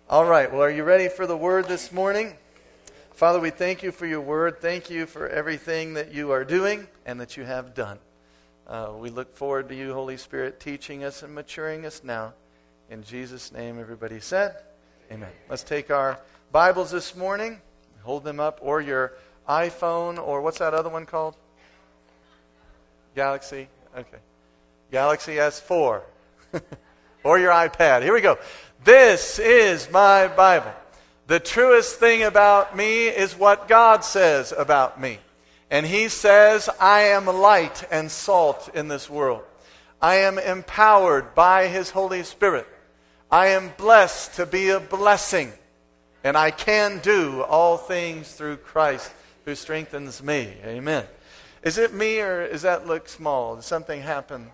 All right, well, are you ready for the word this morning? Father, we thank you for your word. Thank you for everything that you are doing and that you have done. We look forward to you, Holy Spirit, teaching us and maturing us now. In Jesus' name, everybody said, amen. Let's take our Bibles this morning, hold them up, or your iPhone, or what's that other one called? Galaxy? Okay. Galaxy S4. Or your iPad. Here we go. This is my Bible. The truest thing about me is what God says about me. And He says, I am light and salt in this world. I am empowered by His Holy Spirit. I am blessed to be a blessing. And I can do all things through Christ who strengthens me. Amen. Is it me or does that look small? Did something happen?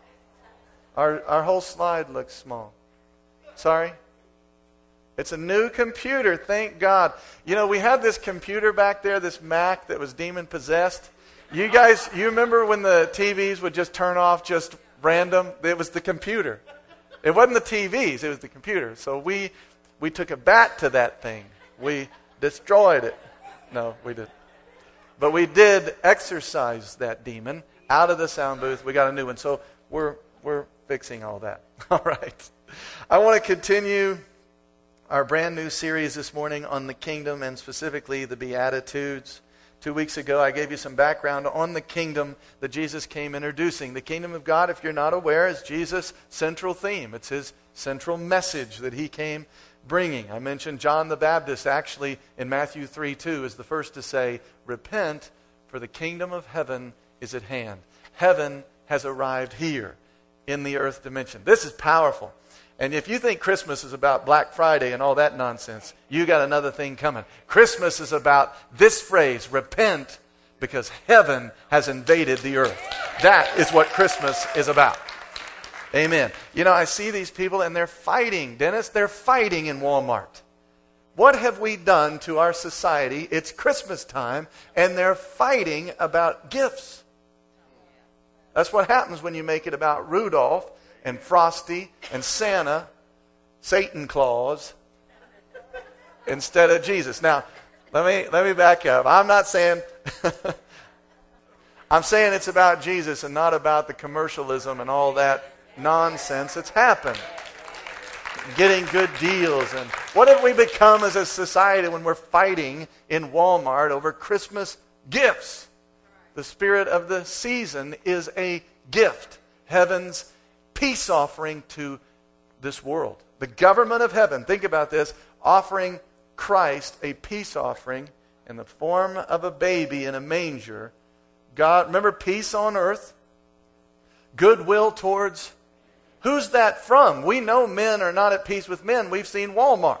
Our whole slide looks small. Sorry? It's a new computer, thank God. You know, we had this computer back there, this Mac that was demon-possessed. You guys, you remember when the TVs would just turn off just random? It was the computer. It wasn't the TVs, it was the computer. So we took a bat to that thing. We destroyed it. No, we didn't. But we did exorcise that demon out of the sound booth. We got a new one. So we're fixing all that. All right. I want to continue our brand new series this morning on the kingdom and specifically the Beatitudes. 2 weeks ago, I gave you some background on the kingdom that Jesus came introducing. The kingdom of God, if you're not aware, is Jesus' central theme. It's His central message that He came bringing. I mentioned John the Baptist actually in Matthew 3:2 is the first to say, repent, for the kingdom of heaven is at hand. Heaven has arrived here in the earth dimension. This is powerful. And if you think Christmas is about Black Friday and all that nonsense, you got another thing coming. Christmas is about this phrase, repent, because heaven has invaded the earth. That is what Christmas is about. Amen. You know, I see these people and they're fighting. Dennis, they're fighting in Walmart. What have we done to our society? It's Christmas time and they're fighting about gifts. That's what happens when you make it about Rudolph and Frosty and Santa, Satan Claus, instead of Jesus. Now, let me back up. I'm not saying I'm saying it's about Jesus and not about the commercialism and all that nonsense that's happened. Getting good deals. And what have we become as a society when we're fighting in Walmart over Christmas gifts? The spirit of the season is a gift. Heaven's peace offering to this world. The government of heaven, think about this, offering Christ a peace offering in the form of a baby in a manger. God, remember, peace on earth, goodwill towards. Who's that from? We know men are not at peace with men. We've seen Walmart.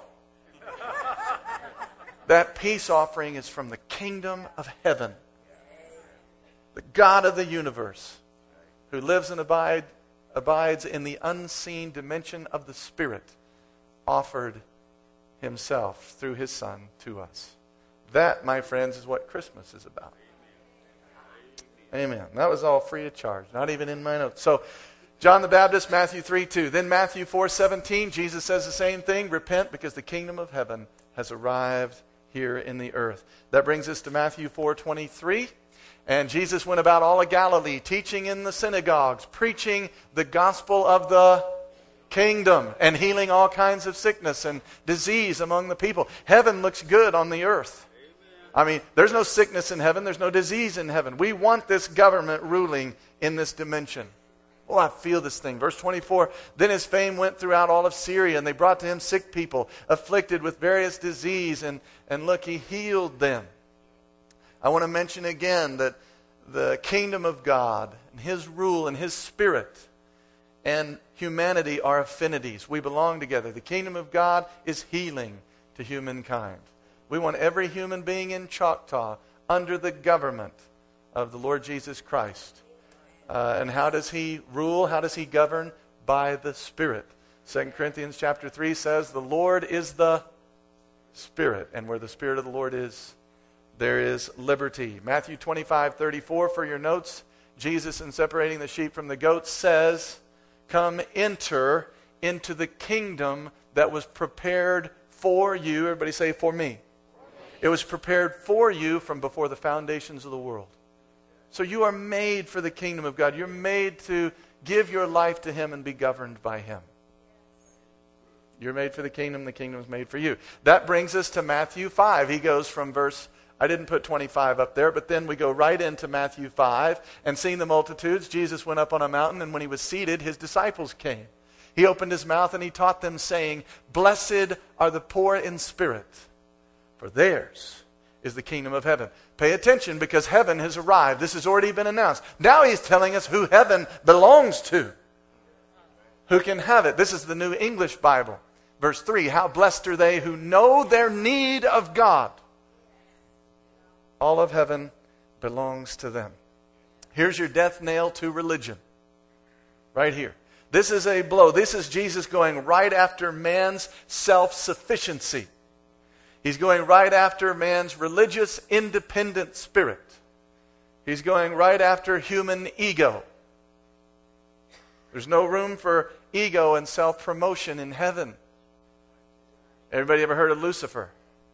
That peace offering is from the kingdom of heaven. The God of the universe, who lives and abides in the unseen dimension of the Spirit, offered Himself through His Son to us. That, my friends, is what Christmas is about. Amen. That was all free of charge, not even in my notes. So, John the Baptist, Matthew 3:2. Then Matthew 4:17, Jesus says the same thing. Repent because the kingdom of heaven has arrived here in the earth. That brings us to Matthew 4:23. And Jesus went about all of Galilee, teaching in the synagogues, preaching the gospel of the kingdom, and healing all kinds of sickness and disease among the people. Heaven looks good on the earth. I mean, there's no sickness in heaven. There's no disease in heaven. We want this government ruling in this dimension. Oh, I feel this thing. Verse 24, then His fame went throughout all of Syria, and they brought to Him sick people, afflicted with various disease, and look, He healed them. I want to mention again that the kingdom of God and His rule and His Spirit and humanity are affinities. We belong together. The kingdom of God is healing to humankind. We want every human being in Choctaw under the government of the Lord Jesus Christ. And how does He rule? How does He govern? By the Spirit. 2 Corinthians chapter 3 says, the Lord is the Spirit. And where the Spirit of the Lord is, there is liberty. Matthew 25:34 for your notes. Jesus, in separating the sheep from the goats, says, come enter into the kingdom that was prepared for you. Everybody say, for me. It was prepared for you from before the foundations of the world. So you are made for the kingdom of God. You're made to give your life to Him and be governed by Him. You're made for the kingdom is made for you. That brings us to Matthew 5. He goes from verse, I didn't put 25 up there, but then we go right into Matthew 5. And seeing the multitudes, Jesus went up on a mountain, and when He was seated, His disciples came. He opened His mouth and He taught them, saying, Blessed are the poor in spirit, for theirs is the kingdom of heaven. Pay attention, because heaven has arrived. This has already been announced. Now He's telling us who heaven belongs to. Who can have it? This is the New English Bible. Verse 3, how blessed are they who know their need of God. All of heaven belongs to them. Here's your death nail to religion. Right here. This is a blow. This is Jesus going right after man's self-sufficiency. He's going right after man's religious independent spirit. He's going right after human ego. There's no room for ego and self-promotion in heaven. Everybody ever heard of Lucifer?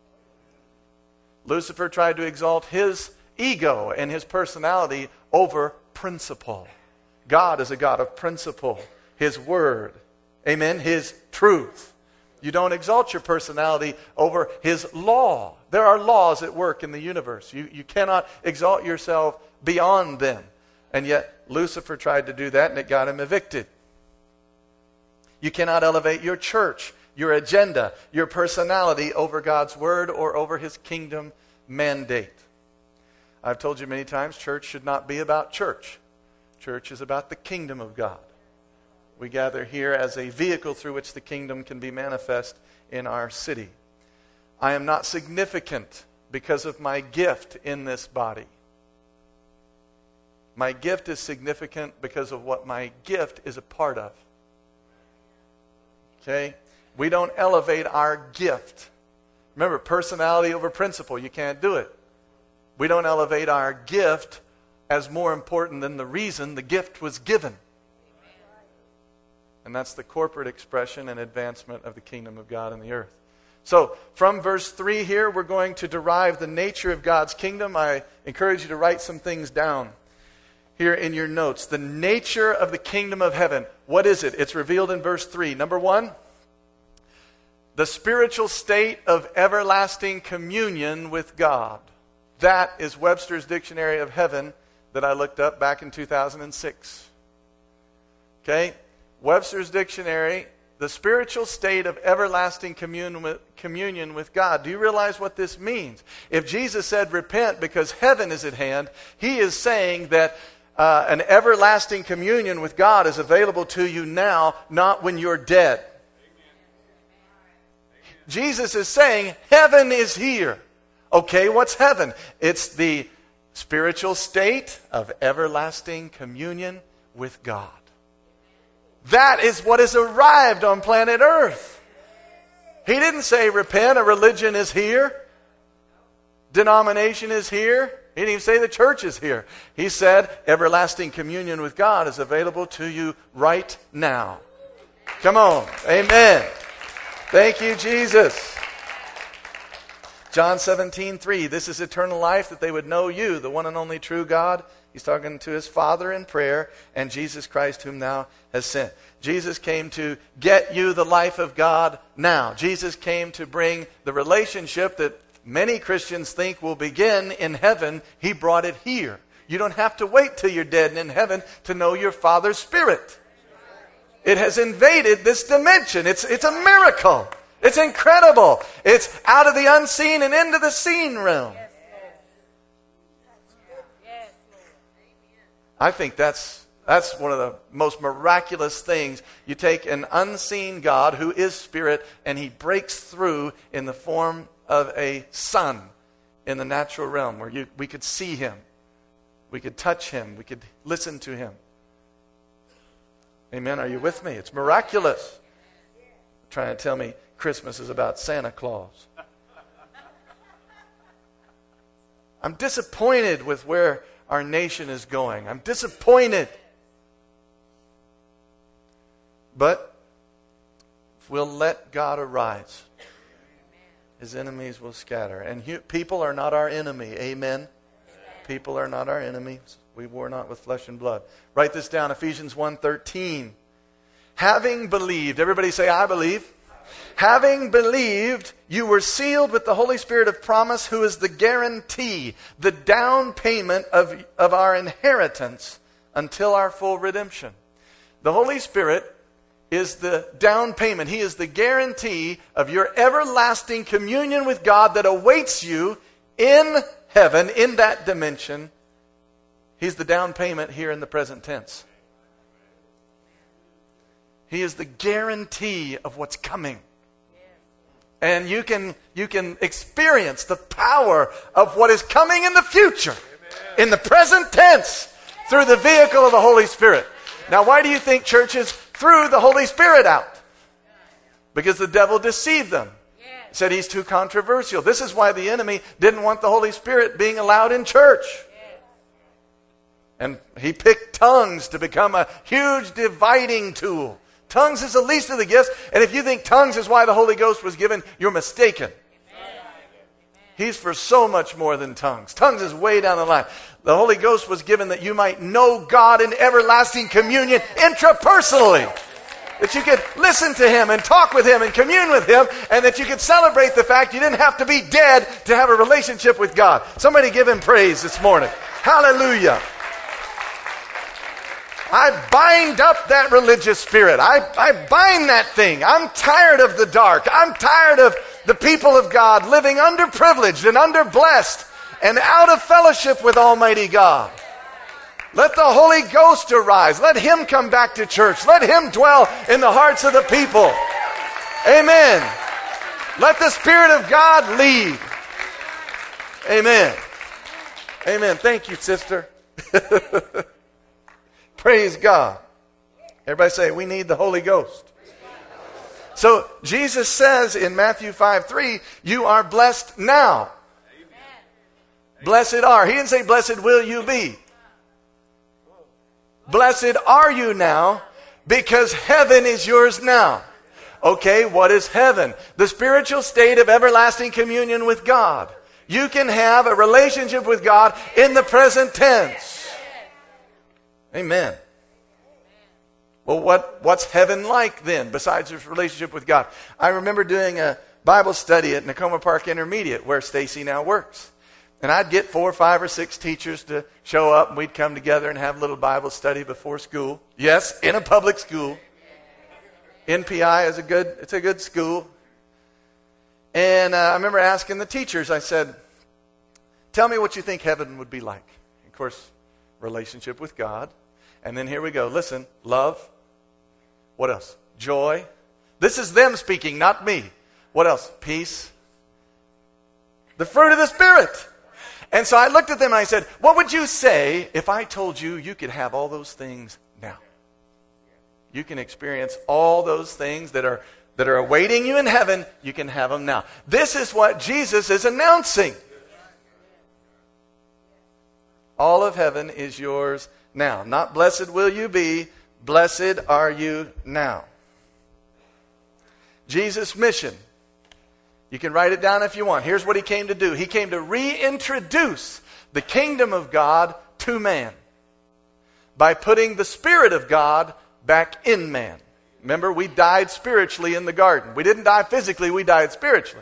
Lucifer tried to exalt his ego and his personality over principle. God is a God of principle. His word. Amen? His truth. You don't exalt your personality over His law. There are laws at work in the universe. You cannot exalt yourself beyond them. And yet Lucifer tried to do that, and it got him evicted. You cannot elevate your church, your agenda, your personality over God's word or over His kingdom mandate. I've told you many times, church should not be about church. Church is about the kingdom of God. We gather here as a vehicle through which the kingdom can be manifest in our city. I am not significant because of my gift in this body. My gift is significant because of what my gift is a part of. Okay? We don't elevate our gift. Remember, personality over principle. You can't do it. We don't elevate our gift as more important than the reason the gift was given. And that's the corporate expression and advancement of the kingdom of God in the earth. So, from verse 3 here, we're going to derive the nature of God's kingdom. I encourage you to write some things down here in your notes. The nature of the kingdom of heaven. What is it? It's revealed in verse 3. Number 1, the spiritual state of everlasting communion with God. That is Webster's Dictionary of Heaven that I looked up back in 2006. Okay? Webster's Dictionary, the spiritual state of everlasting communion with God. Do you realize what this means? If Jesus said repent because heaven is at hand, He is saying that an everlasting communion with God is available to you now, not when you're dead. Jesus is saying heaven is here. Okay, what's heaven? It's the spiritual state of everlasting communion with God. That is what has arrived on planet Earth. He didn't say repent, a religion is here. Denomination is here. He didn't even say the church is here. He said everlasting communion with God is available to you right now. Come on. Amen. Thank you, Jesus. John 17:3. This is eternal life, that they would know you, the one and only true God. He's talking to His Father in prayer, and Jesus Christ whom thou hast sent. Jesus came to get you the life of God now. Jesus came to bring the relationship that many Christians think will begin in heaven. He brought it here. You don't have to wait till you're dead and in heaven to know your Father's Spirit. It has invaded this dimension. It's a miracle. It's incredible. It's out of the unseen and into the seen realm. I think that's one of the most miraculous things. You take an unseen God who is Spirit, and He breaks through in the form of a son in the natural realm where we could see Him. We could touch Him. We could listen to Him. Amen. Are you with me? It's miraculous. Trying to tell me Christmas is about Santa Claus. I'm disappointed with where our nation is going. I'm disappointed. But if we'll let God arise, His enemies will scatter. And people are not our enemy. Amen? People are not our enemies. We war not with flesh and blood. Write this down, Ephesians 1:13. Having believed, everybody say, I believe. Having believed, you were sealed with the Holy Spirit of promise, who is the guarantee, the down payment of our inheritance until our full redemption. The Holy Spirit is the down payment. He is the guarantee of your everlasting communion with God that awaits you in heaven, in that dimension. He's the down payment here in the present tense. He is the guarantee of what's coming. And you can experience the power of what is coming in the future, in the present tense, through the vehicle of the Holy Spirit. Now, why do you think churches threw the Holy Spirit out? Because the devil deceived them. Said he's too controversial. This is why the enemy didn't want the Holy Spirit being allowed in church. And he picked tongues to become a huge dividing tool. Tongues is the least of the gifts, and if you think tongues is why the Holy Ghost was given, you're mistaken. He's for so much more than tongues. Tongues is way down the line. The Holy Ghost was given that you might know God in everlasting communion intrapersonally. That you could listen to Him and talk with Him and commune with Him, and that you could celebrate the fact you didn't have to be dead to have a relationship with God. Somebody give Him praise this morning. Hallelujah. I bind up that religious spirit. I bind that thing. I'm tired of the dark. I'm tired of the people of God living underprivileged and underblessed and out of fellowship with Almighty God. Let the Holy Ghost arise. Let Him come back to church. Let Him dwell in the hearts of the people. Amen. Let the Spirit of God lead. Amen. Amen. Thank you, sister. Praise God. Everybody say, we need the Holy Ghost. So Jesus says in Matthew 5:3, you are blessed now. Blessed are. He didn't say blessed will you be. Blessed are you now because heaven is yours now. Okay, what is heaven? The spiritual state of everlasting communion with God. You can have a relationship with God in the present tense. Amen. Well, what's heaven like then, besides this relationship with God? I remember doing a Bible study at Nakoma Park Intermediate, where Stacy now works. And I'd get 4, 5, or 6 teachers to show up, and we'd come together and have a little Bible study before school. Yes, in a public school. NPI is a good school. And I remember asking the teachers, I said, tell me what you think heaven would be like. Of course, relationship with God. And then here we go. Listen, love. What else? Joy. This is them speaking, not me. What else? Peace. The fruit of the Spirit. And so I looked at them and I said, what would you say if I told you you could have all those things now? You can experience all those things that are awaiting you in heaven. You can have them now. This is what Jesus is announcing. All of heaven is yours now. Not blessed will you be, blessed are you now. Jesus' mission. You can write it down if you want. Here's what He came to do. He came to reintroduce the kingdom of God to man by putting the Spirit of God back in man. Remember, we died spiritually in the garden. We didn't die physically, we died spiritually.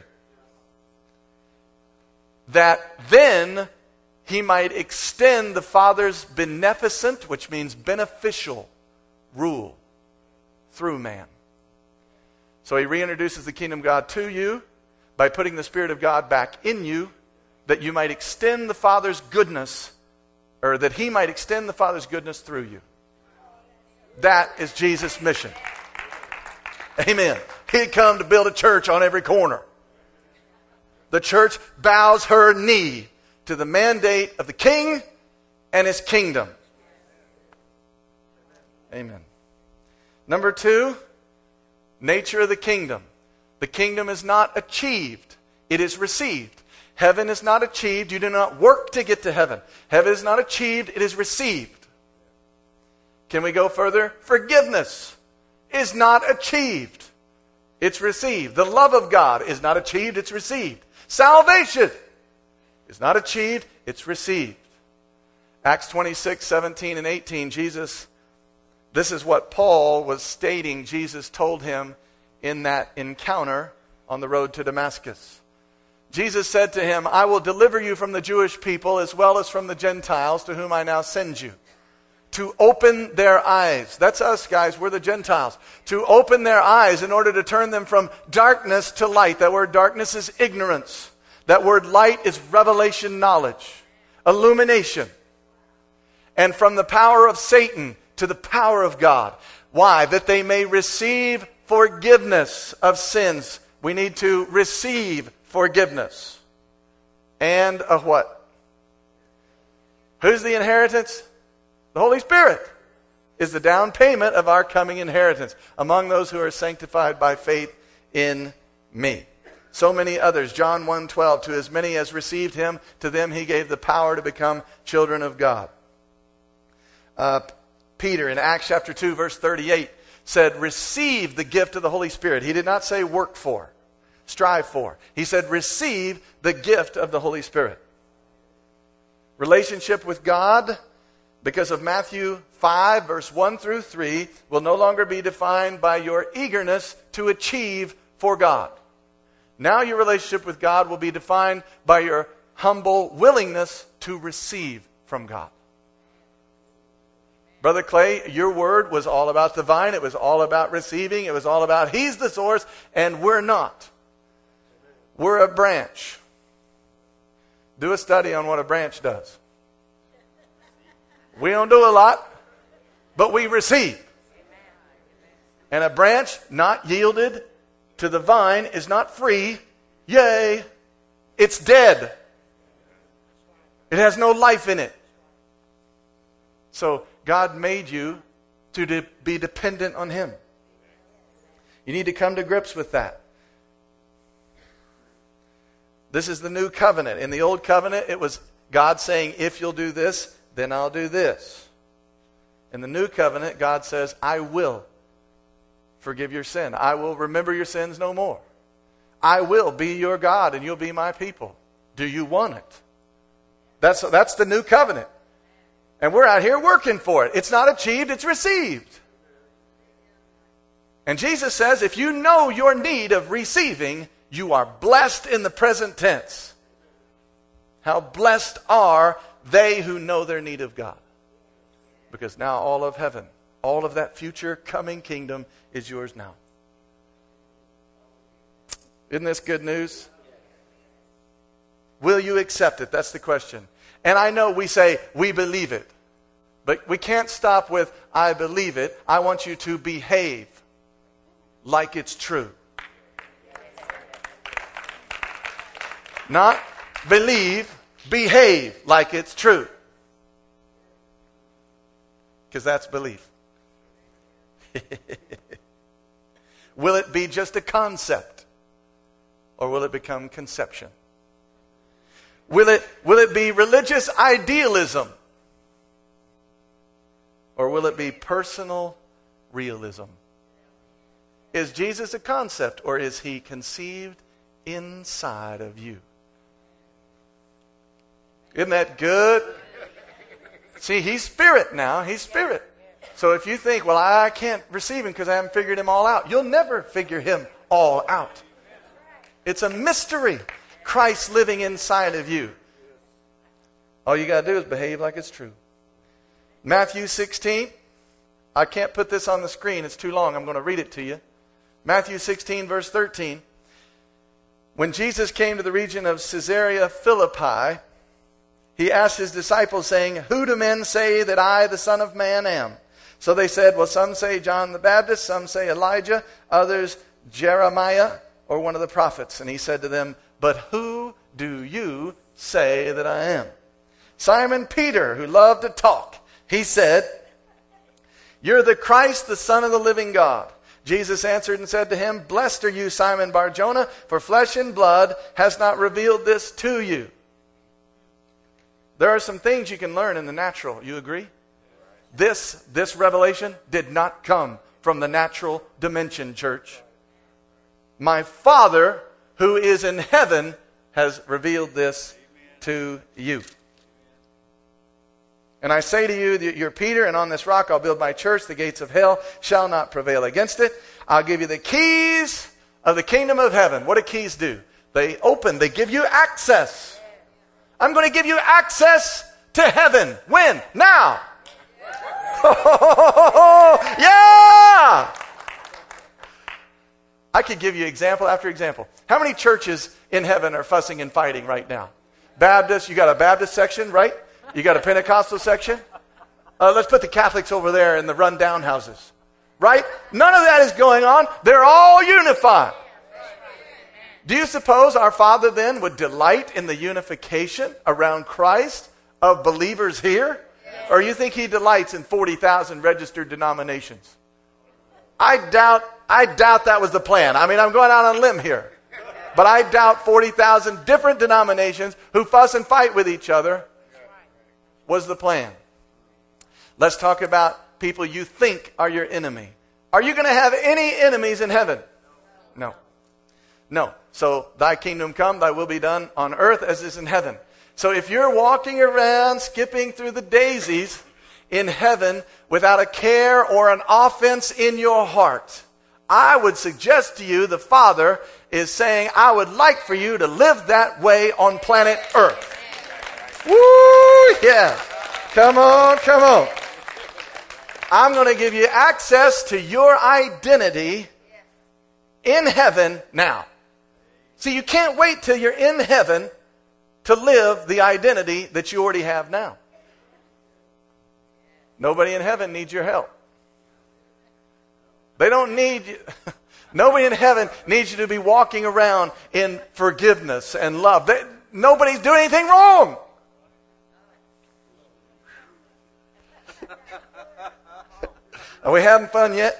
That then He might extend the Father's beneficent, which means beneficial, rule through man. So He reintroduces the kingdom of God to you by putting the Spirit of God back in you, that you might extend the Father's goodness, or that He might extend the Father's goodness through you. That is Jesus' mission. Amen. He'd come to build a church on every corner. The church bows her knee to the mandate of the King and His kingdom. Amen. Number 2, nature of the kingdom. The kingdom is not achieved. It is received. Heaven is not achieved. You do not work to get to heaven. Heaven is not achieved. It is received. Can we go further? Forgiveness is not achieved. It's received. The love of God is not achieved, it's received. Salvation is not achieved, it's received. Acts 26, 17 and 18, this is what Paul was stating Jesus told him in that encounter on the road to Damascus. Jesus said to him, I will deliver you from the Jewish people as well as from the Gentiles to whom I now send you. To open their eyes. That's us, guys. We're the Gentiles. To open their eyes in order to turn them from darkness to light. That word darkness is ignorance. That word light is revelation knowledge. Illumination. And from the power of Satan to the power of God. Why? That they may receive forgiveness of sins. We need to receive forgiveness. And a what? Who's the inheritance? The Holy Spirit is the down payment of our coming inheritance among those who are sanctified by faith in me. So many others. John 1:12, to as many as received him, to them he gave the power to become children of God. Peter in Acts chapter 2 verse 38 said, receive the gift of the Holy Spirit. He did not say work for, strive for. He said receive the gift of the Holy Spirit. Relationship with God, because of Matthew 5, verse 1 through 3, will no longer be defined by your eagerness to achieve for God. Now your relationship with God will be defined by your humble willingness to receive from God. Brother Clay, your word was all about the vine. It was all about receiving. It was all about He's the source, and we're not. We're a branch. Do a study on what a branch does. We don't do a lot, but we receive. And a branch not yielded to the vine is not free. Yay! It's dead. It has no life in it. So God made you to be dependent on Him. You need to come to grips with that. This is the new covenant. In the old covenant, it was God saying, if you'll do this, then I'll do this. In the new covenant, God says, I will forgive your sin. I will remember your sins no more. I will be your God and you'll be my people. Do you want it? That's the new covenant. And we're out here working for it. It's not achieved, it's received. And Jesus says, if you know your need of receiving, you are blessed in the present tense. How blessed are they who know their need of God. Because now all of heaven, all of that future coming kingdom is yours now. Isn't this good news? Will you accept it? That's the question. And I know we say, we believe it. But we can't stop with, I believe it. I want you to behave like it's true. Not believe, behave like it's true. Because that's belief. Will it be just a concept? Or will it become conception? Will it be religious idealism? Or will it be personal realism? Is Jesus a concept or is He conceived inside of you? Isn't that good? See, He's spirit now. He's spirit. So if you think, well, I can't receive Him because I haven't figured Him all out. You'll never figure Him all out. It's a mystery. Christ living inside of you. All you got to do is behave like it's true. Matthew 16. I can't put this on the screen. It's too long. I'm going to read it to you. Matthew 16, verse 13. When Jesus came to the region of Caesarea Philippi, He asked His disciples, saying, who do men say that I, the Son of Man, am? So they said, well, some say John the Baptist, some say Elijah, others Jeremiah, or one of the prophets. And He said to them, but who do you say that I am? Simon Peter, who loved to talk, he said, you're the Christ, the Son of the living God. Jesus answered and said to him, blessed are you, Simon Bar-Jonah, for flesh and blood has not revealed this to you. There are some things you can learn in the natural. You agree? This revelation did not come from the natural dimension, church. My Father who is in heaven has revealed this to you. And I say to you that you're Peter, and on this rock I'll build my church. The gates of hell shall not prevail against it. I'll give you the keys of the kingdom of heaven. What do keys do? They open. They give you access. I'm going to give you access to heaven. When? Now. Yeah! I could give you example after example. How many churches in heaven are fussing and fighting right now? Baptist, you got a Baptist section, right? You got a Pentecostal section? Let's put the Catholics over there in the run-down houses. Right? None of that is going on. They're all unified. Do you suppose our Father then would delight in the unification around Christ of believers here? Or you think he delights in 40,000 registered denominations? I doubt that was the plan. I mean, I'm going out on a limb here. But I doubt 40,000 different denominations who fuss and fight with each other was the plan. Let's talk about people you think are your enemy. Are you going to have any enemies in heaven? No. No. So, thy kingdom come, thy will be done on earth as is in heaven. So if you're walking around skipping through the daisies in heaven without a care or an offense in your heart, I would suggest to you the Father is saying, I would like for you to live that way on planet Earth. Woo! Yeah. Come on, come on. I'm going to give you access to your identity in heaven now. See, you can't wait till you're in heaven to live the identity that you already have now. Nobody in heaven needs your help. They don't need you. Nobody in heaven needs you to be walking around in forgiveness and love. Nobody's doing anything wrong. Are we having fun yet?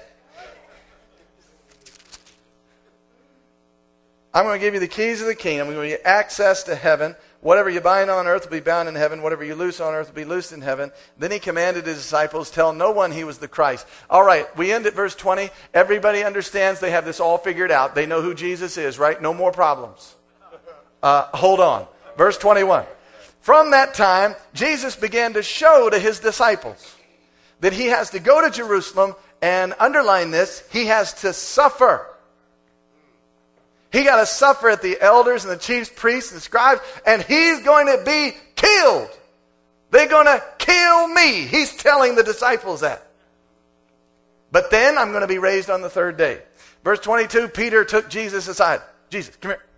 I'm going to give you the keys of the kingdom. I'm going to give you access to heaven. Whatever you bind on earth will be bound in heaven. Whatever you loose on earth will be loosed in heaven. Then he commanded his disciples, tell no one he was the Christ. All right, we end at verse 20. Everybody understands they have this all figured out. They know who Jesus is, right? No more problems. Hold on. Verse 21. From that time, Jesus began to show to his disciples that he has to go to Jerusalem, and underline this, he has to suffer. He got to suffer at the elders and the chief priests and scribes, and he's going to be killed. They're going to kill me. He's telling the disciples that. But then I'm going to be raised on the third day. Verse 22, Peter took Jesus aside. Jesus, come here.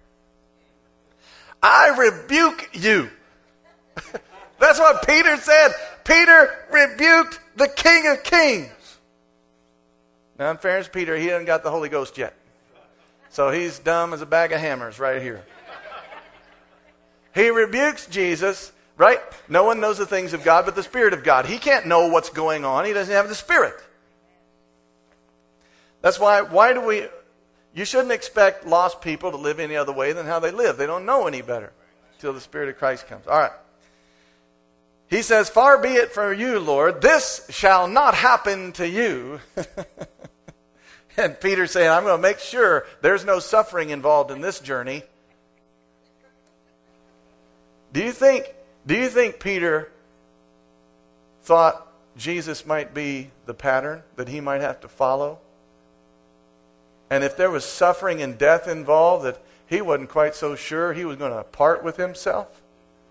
I rebuke you. That's what Peter said. Peter rebuked the King of Kings. Now, in fairness, Peter, he hasn't got the Holy Ghost yet. So he's dumb as a bag of hammers right here. He rebukes Jesus, right? No one knows the things of God but the Spirit of God. He can't know what's going on. He doesn't have the Spirit. That's why do we... You shouldn't expect lost people to live any other way than how they live. They don't know any better until the Spirit of Christ comes. All right. He says, far be it from you, Lord, this shall not happen to you. And Peter's saying, I'm going to make sure there's no suffering involved in this journey. Do you think Peter thought Jesus might be the pattern that he might have to follow? And if there was suffering and death involved, that he wasn't quite so sure he was going to part with himself?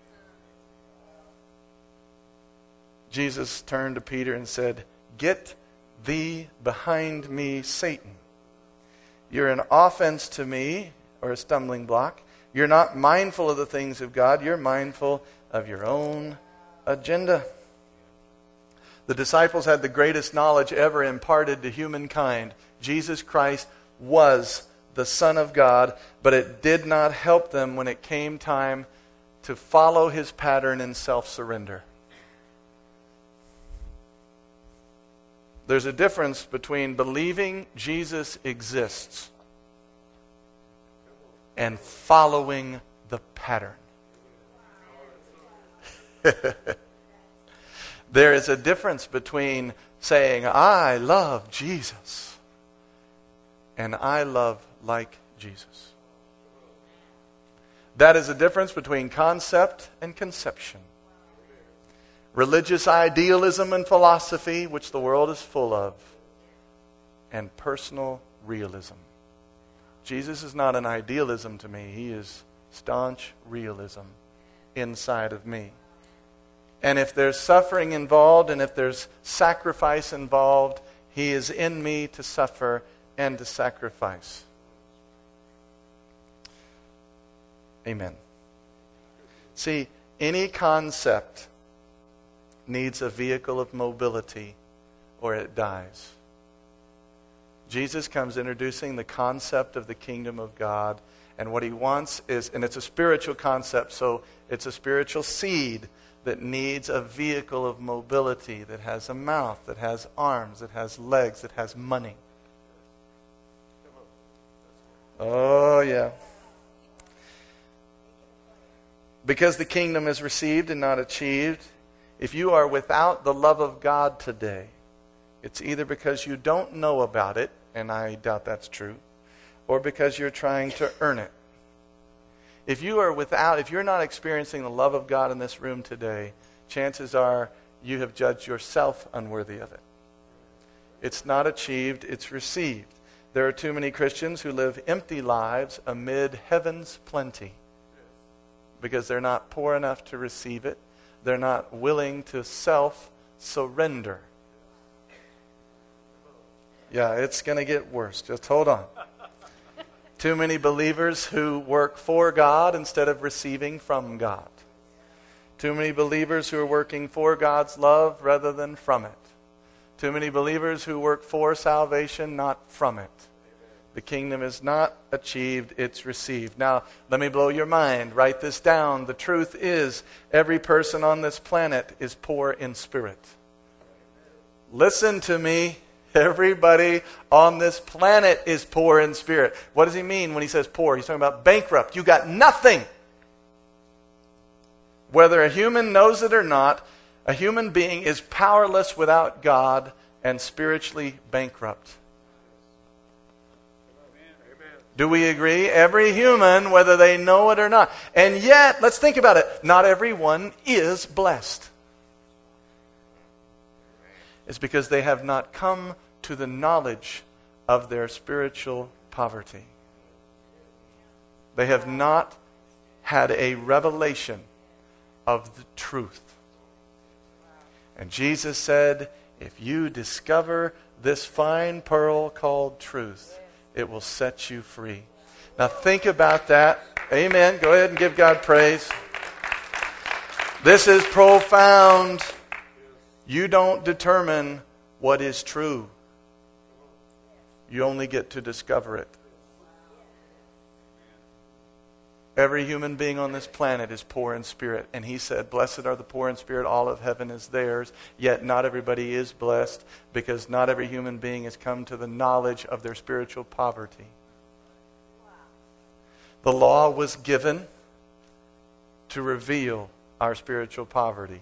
Jesus turned to Peter and said, get thee behind me, Satan. You're an offense to me, or a stumbling block. You're not mindful of the things of God. You're mindful of your own agenda. The disciples had the greatest knowledge ever imparted to humankind. Jesus Christ was the Son of God, but it did not help them when it came time to follow his pattern in self-surrender. There's a difference between believing Jesus exists and following the pattern. There is a difference between saying, I love Jesus, and I love like Jesus. That is the difference between concept and conception. Religious idealism and philosophy, which the world is full of, and personal realism. Jesus is not an idealism to me. He is staunch realism inside of me. And if there's suffering involved and if there's sacrifice involved, He is in me to suffer and to sacrifice. Amen. See, any concept needs a vehicle of mobility or it dies. Jesus comes introducing the concept of the kingdom of God, and what He wants is, and it's a spiritual concept, so it's a spiritual seed that needs a vehicle of mobility, that has a mouth, that has arms, that has legs, that has money. Oh, yeah. Because the kingdom is received and not achieved, if you are without the love of God today, it's either because you don't know about it, and I doubt that's true, or because you're trying to earn it. If you're not experiencing the love of God in this room today, chances are you have judged yourself unworthy of it. It's not achieved, it's received. There are too many Christians who live empty lives amid heaven's plenty because they're not poor enough to receive it. They're not willing to self-surrender. Yeah, it's going to get worse. Just hold on. Too many believers who work for God instead of receiving from God. Too many believers who are working for God's love rather than from it. Too many believers who work for salvation, not from it. The kingdom is not achieved, it's received. Now, let me blow your mind. Write this down. The truth is, every person on this planet is poor in spirit. Listen to me. Everybody on this planet is poor in spirit. What does he mean when he says poor? He's talking about bankrupt. You got nothing. Whether a human knows it or not, a human being is powerless without God and spiritually bankrupt. Do we agree? Every human, whether they know it or not. And yet, let's think about it. Not everyone is blessed. It's because they have not come to the knowledge of their spiritual poverty. They have not had a revelation of the truth. And Jesus said, if you discover this fine pearl called truth, it will set you free. Now think about that. Amen. Go ahead and give God praise. This is profound. You don't determine what is true. You only get to discover it. Every human being on this planet is poor in spirit. And He said, blessed are the poor in spirit, all of heaven is theirs. Yet not everybody is blessed because not every human being has come to the knowledge of their spiritual poverty. The law was given to reveal our spiritual poverty.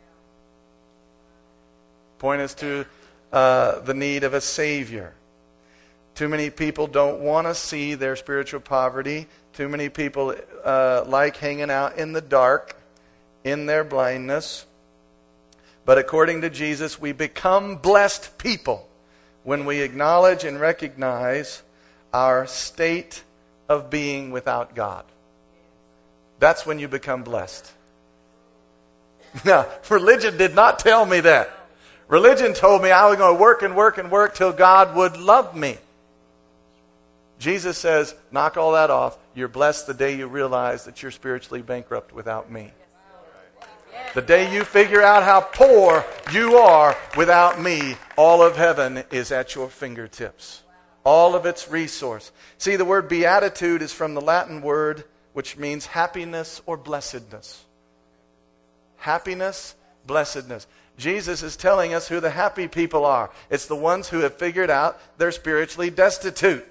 Point us to the need of a Savior. Too many people don't want to see their spiritual poverty. Too many people like hanging out in the dark, in their blindness. But according to Jesus, we become blessed people when we acknowledge and recognize our state of being without God. That's when you become blessed. Now, religion did not tell me that. Religion told me I was going to work and work and work till God would love me. Jesus says, knock all that off. You're blessed the day you realize that you're spiritually bankrupt without me. The day you figure out how poor you are without me, all of heaven is at your fingertips. All of its resource. See, the word beatitude is from the Latin word which means happiness or blessedness. Happiness, blessedness. Jesus is telling us who the happy people are. It's the ones who have figured out they're spiritually destitute.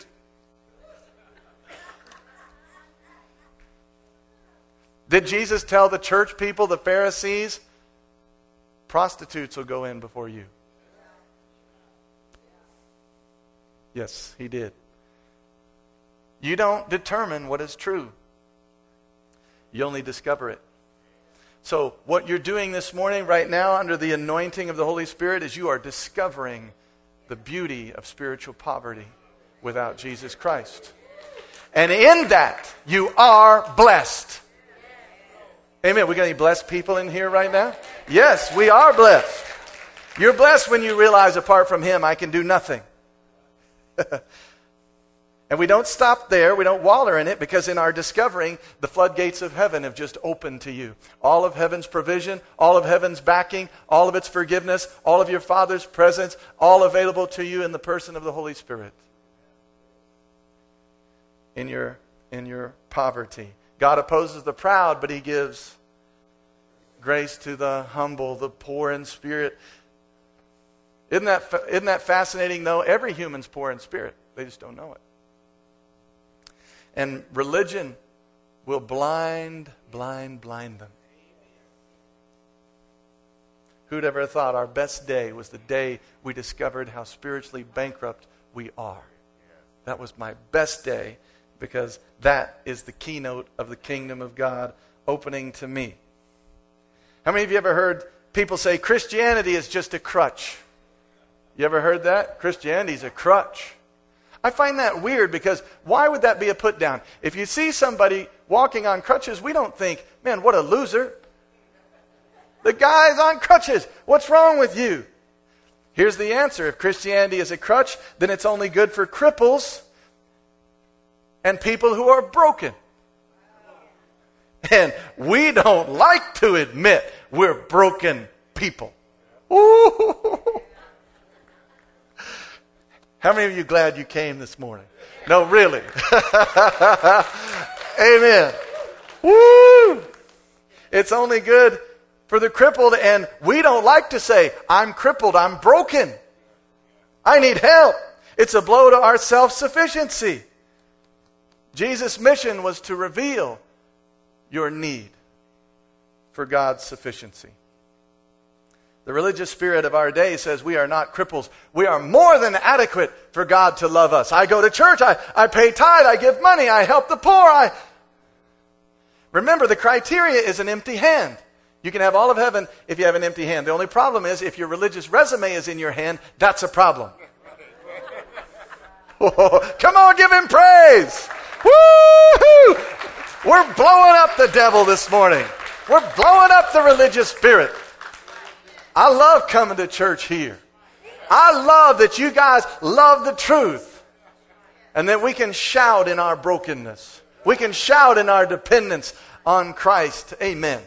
Did Jesus tell the church people, the Pharisees, prostitutes will go in before you? Yes, He did. You don't determine what is true. You only discover it. So what you're doing this morning right now under the anointing of the Holy Spirit is you are discovering the beauty of spiritual poverty without Jesus Christ. And in that, you are blessed. Amen. We got any blessed people in here right now? Yes, we are blessed. You're blessed when you realize apart from Him, I can do nothing. And we don't stop there. We don't wallow in it, because in our discovering, the floodgates of heaven have just opened to you. All of heaven's provision, all of heaven's backing, all of its forgiveness, all of your Father's presence, all available to you in the person of the Holy Spirit. In your poverty. God opposes the proud, but He gives grace to the humble, the poor in spirit. Isn't that fascinating, though? Every human's poor in spirit. They just don't know it. And religion will blind them. Who'd ever thought our best day was the day we discovered how spiritually bankrupt we are? That was my best day, because that is the keynote of the kingdom of God opening to me. How many of you ever heard people say Christianity is just a crutch? You ever heard that? Christianity is a crutch. I find that weird, because why would that be a put down? If you see somebody walking on crutches, we don't think, man, what a loser. The guy's on crutches. What's wrong with you? Here's the answer. If Christianity is a crutch, then it's only good for cripples and people who are broken. And we don't like to admit we're broken people. Ooh. How many of you glad you came this morning? No, really. Amen. Woo! It's only good for the crippled, and we don't like to say, I'm crippled, I'm broken. I need help. It's a blow to our self-sufficiency. Jesus' mission was to reveal your need for God's sufficiency. The religious spirit of our day says we are not cripples. We are more than adequate for God to love us. I go to church, I pay tithe, I give money, I help the poor. Remember, the criteria is an empty hand. You can have all of heaven if you have an empty hand. The only problem is if your religious resume is in your hand, that's a problem. Come on, give Him praise. Woo-hoo! We're blowing up the devil this morning. We're blowing up the religious spirit. I love coming to church here. I love that you guys love the truth. And that we can shout in our brokenness. We can shout in our dependence on Christ. Amen.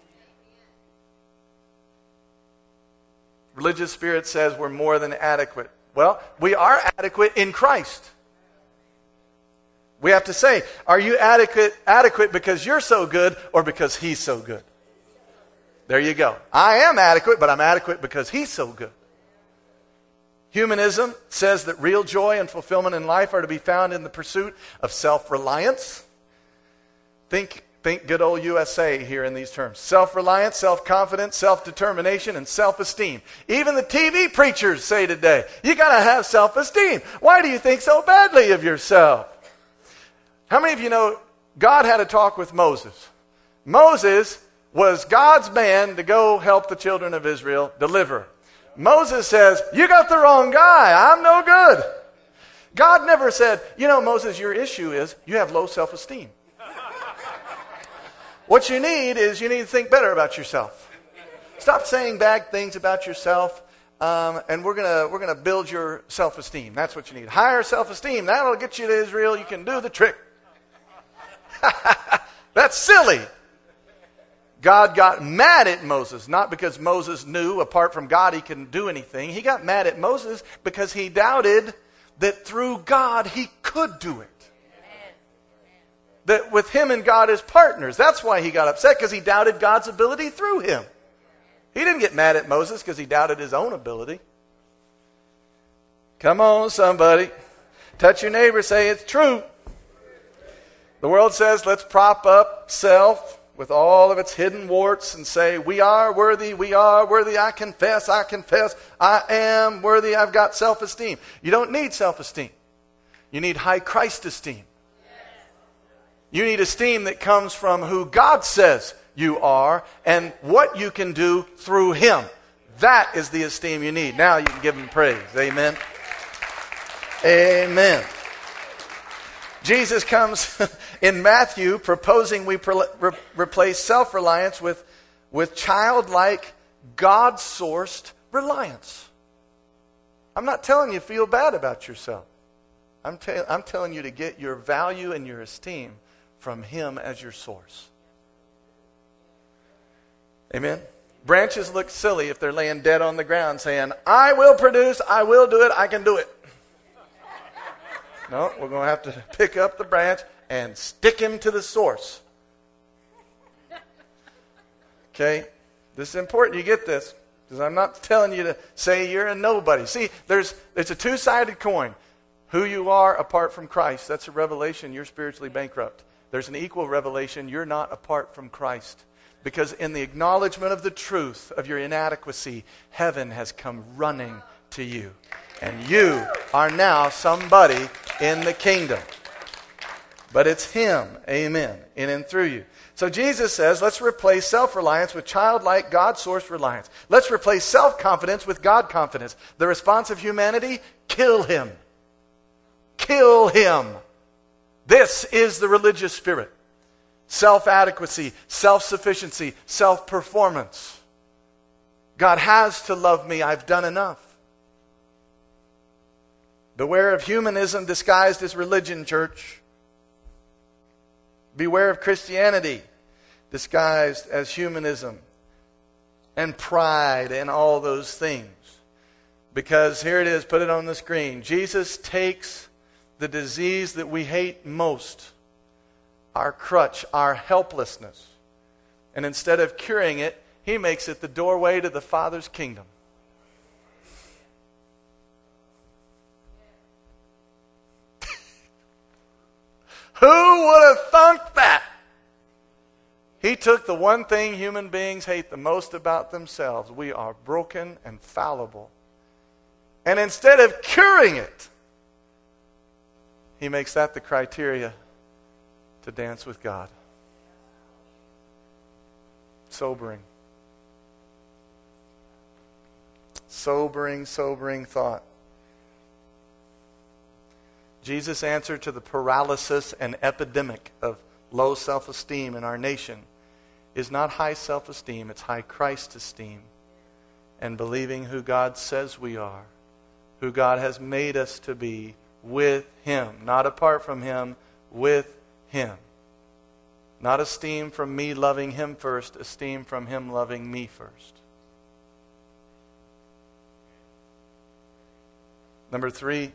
Religious spirit says we're more than adequate. Well, we are adequate in Christ. We have to say, are you adequate because you're so good or because He's so good? There you go. I am adequate, but I'm adequate because He's so good. Humanism says that real joy and fulfillment in life are to be found in the pursuit of self-reliance. Think good old USA here in these terms. Self-reliance, self-confidence, self-determination, and self-esteem. Even the TV preachers say today, you got to have self-esteem. Why do you think so badly of yourself? How many of you know God had a talk with Moses? Moses was God's man to go help the children of Israel deliver. Moses says, you got the wrong guy. I'm no good. God never said, Moses, your issue is you have low self-esteem. What you need is you need to think better about yourself. Stop saying bad things about yourself, and we're gonna build your self-esteem. That's what you need. Higher self-esteem. That'll get you to Israel. You can do the trick. That's silly. God got mad at Moses, not because Moses knew apart from God he couldn't do anything. He got mad at Moses because he doubted that through God he could do it. That with him and God as partners. That's why he got upset, because he doubted God's ability through him. He didn't get mad at Moses because he doubted his own ability. Come on, somebody. Touch your neighbor, say it's true. The world says let's prop up self with all of its hidden warts and say, we are worthy, I confess, I am worthy, I've got self-esteem. You don't need self-esteem. You need high Christ esteem. You need esteem that comes from who God says you are and what you can do through Him. That is the esteem you need. Now you can give Him praise. Amen. Amen. Jesus comes in Matthew proposing we replace self-reliance with childlike, God-sourced reliance. I'm not telling you to feel bad about yourself. I'm telling you to get your value and your esteem from Him as your source. Amen? Branches look silly if they're laying dead on the ground saying, I will produce, I will do it, I can do it. No, we're going to have to pick up the branch and stick him to the source. Okay? This is important you get this, because I'm not telling you to say you're a nobody. See, there's a two-sided coin. Who you are apart from Christ, that's a revelation. You're spiritually bankrupt. There's an equal revelation. You're not apart from Christ. Because in the acknowledgement of the truth of your inadequacy, heaven has come running to you. And you are now somebody in the kingdom. But it's Him, amen, in and through you. So Jesus says, let's replace self-reliance with childlike, God-sourced reliance. Let's replace self-confidence with God-confidence. The response of humanity, kill Him. Kill Him. This is the religious spirit. Self-adequacy, self-sufficiency, self-performance. God has to love me. I've done enough. Beware of humanism disguised as religion, church. Beware of Christianity disguised as humanism and pride and all those things. Because here it is, put it on the screen. Jesus takes the disease that we hate most, our crutch, our helplessness, and instead of curing it, He makes it the doorway to the Father's kingdom. Who would have thunk that? He took the one thing human beings hate the most about themselves. We are broken and fallible. And instead of curing it, He makes that the criteria to dance with God. Sobering. Sobering thought. Jesus' answer to the paralysis and epidemic of low self-esteem in our nation is not high self-esteem, it's high Christ esteem. And believing who God says we are, who God has made us to be with Him, not apart from Him, with Him. Not esteem from me loving Him first, esteem from Him loving me first. Number 3.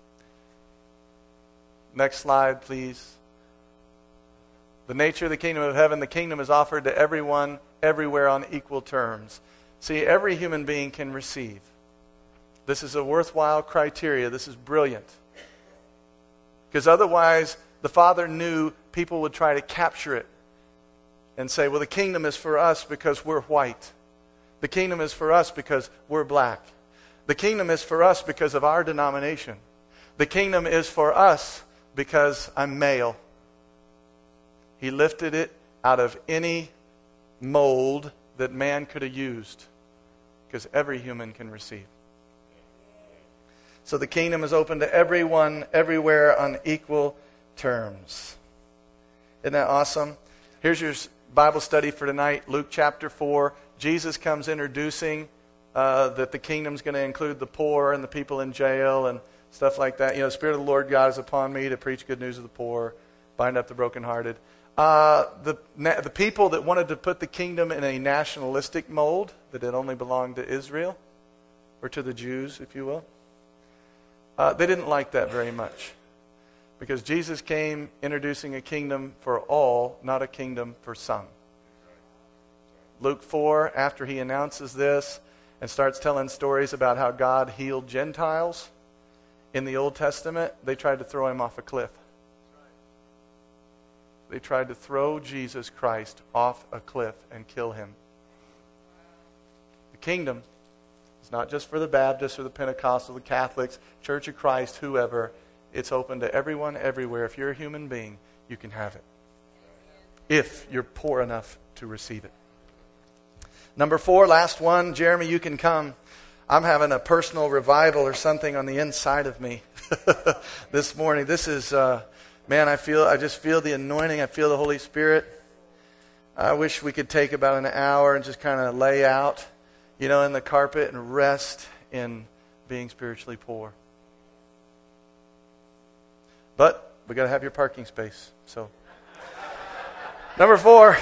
Next slide, please. The nature of the kingdom of heaven. The kingdom is offered to everyone, everywhere on equal terms. See, every human being can receive. This is a worthwhile criteria. This is brilliant. Because otherwise, the Father knew people would try to capture it and say, well, the kingdom is for us because we're white. The kingdom is for us because we're black. The kingdom is for us because of our denomination. The kingdom is for us because I'm male. He lifted it out of any mold that man could have used, because every human can receive. So the kingdom is open to everyone, everywhere, on equal terms. Isn't that awesome? Here's your Bible study for tonight, Luke chapter 4. Jesus comes introducing that the kingdom's going to include the poor and the people in jail and stuff like that. You know, the Spirit of the Lord God is upon me to preach good news of the poor, bind up the brokenhearted. The people that wanted to put the kingdom in a nationalistic mold, that it only belonged to Israel, or to the Jews, if you will, they didn't like that very much. Because Jesus came introducing a kingdom for all, not a kingdom for some. Luke 4, after he announces this and starts telling stories about how God healed Gentiles in the Old Testament, they tried to throw him off a cliff. They tried to throw Jesus Christ off a cliff and kill him. The kingdom is not just for the Baptists or the Pentecostal, the Catholics, Church of Christ, whoever. It's open to everyone, everywhere. If you're a human being, you can have it. if you're poor enough to receive it. Number 4, last one. Jeremy, you can come. I'm having a personal revival or something on the inside of me this morning. This is, man, I just feel the anointing. I feel the Holy Spirit. I wish we could take about an hour and just kind of lay out, in the carpet and rest in being spiritually poor. But we got to have your parking space. So, number 4.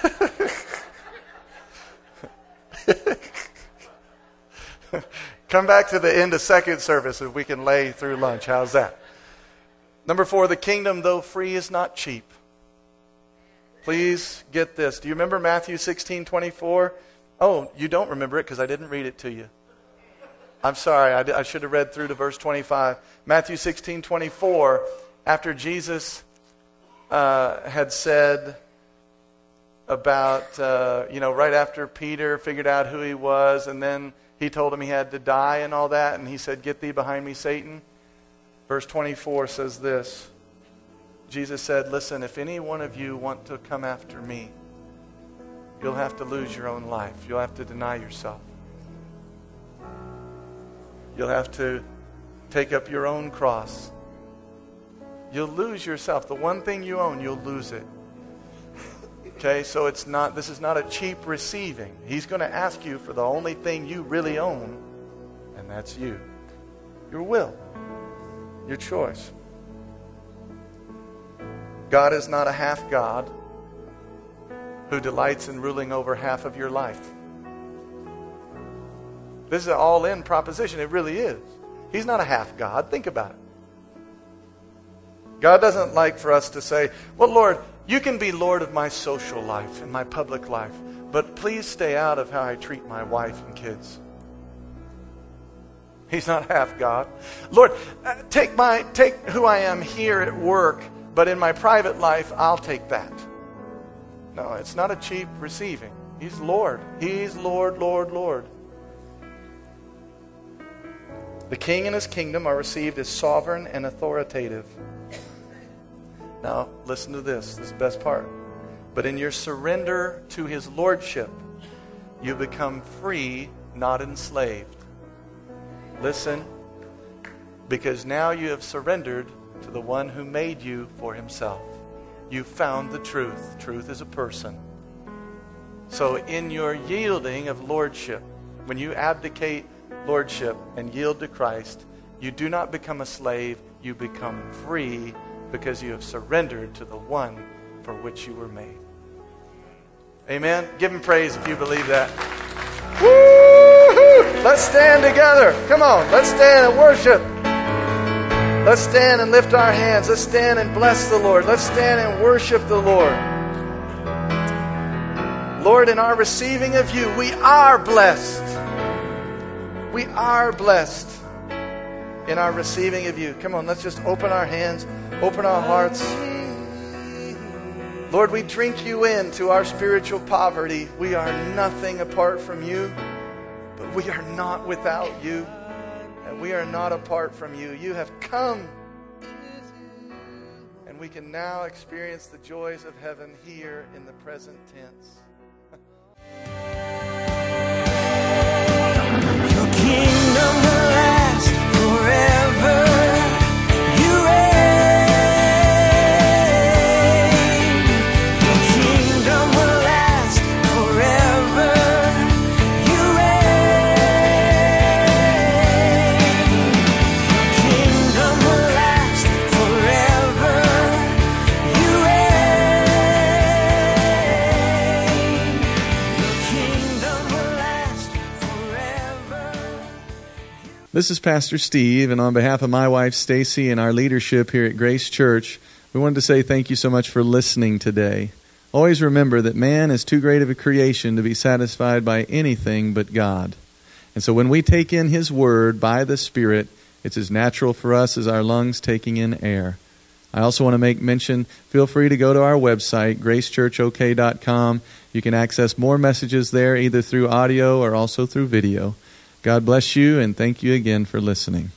Come back to the end of second service if we can lay through lunch. How's that? Number 4, the kingdom, though free, is not cheap. Please get this. Do you remember Matthew 16:24? Oh, you don't remember it because I didn't read it to you. I'm sorry. I should have read through to verse 25. Matthew 16:24, after Jesus had said about, right after Peter figured out who he was, and then he told him he had to die and all that, and he said, "Get thee behind me, Satan." Verse 24 says this. Jesus said, "Listen, if any one of you want to come after me, you'll have to lose your own life. You'll have to deny yourself. You'll have to take up your own cross. You'll lose yourself. The one thing you own, you'll lose it." Okay, so this is not a cheap receiving. He's going to ask you for the only thing you really own, and that's you. Your will. Your choice. God is not a half God who delights in ruling over half of your life. This is an all-in proposition. It really is. He's not a half God. Think about it. God doesn't like for us to say, "Well, Lord, you can be Lord of my social life and my public life, but please stay out of how I treat my wife and kids." He's not half God. "Lord, take who I am here at work, but in my private life, I'll take that." No, it's not a cheap receiving. He's Lord. He's Lord, Lord, Lord. The king and his kingdom are received as sovereign and authoritative. Now, listen to this. This is the best part. But in your surrender to his lordship, you become free, not enslaved. Listen, because now you have surrendered to the one who made you for himself. You found the truth. Truth is a person. So in your yielding of lordship, when you abdicate lordship and yield to Christ, you do not become a slave, you become free because you have surrendered to the one for which you were made. Amen? Give him praise if you believe that. Woo-hoo! Let's stand together. Come on, let's stand and worship. Let's stand and lift our hands. Let's stand and bless the Lord. Let's stand and worship the Lord. Lord, in our receiving of you, we are blessed. We are blessed in our receiving of you. Come on, let's just open our hands, open our hearts. Lord, we drink you into our spiritual poverty. We are nothing apart from you, but we are not without you. And we are not apart from you. You have come. And we can now experience the joys of heaven here in the present tense. Your kingdom will last forever. You reign. Your kingdom will last forever. You reign. Your kingdom will last forever. You reign. Your kingdom will last forever. This is Pastor Steve, and on behalf of my wife Stacy and our leadership here at Grace Church, we wanted to say thank you so much for listening today. Always remember that man is too great of a creation to be satisfied by anything but God. And so when we take in His Word by the Spirit, it's as natural for us as our lungs taking in air. I also want to make mention, feel free to go to our website, gracechurchok.com. You can access more messages there, either through audio or also through video. God bless you, and thank you again for listening.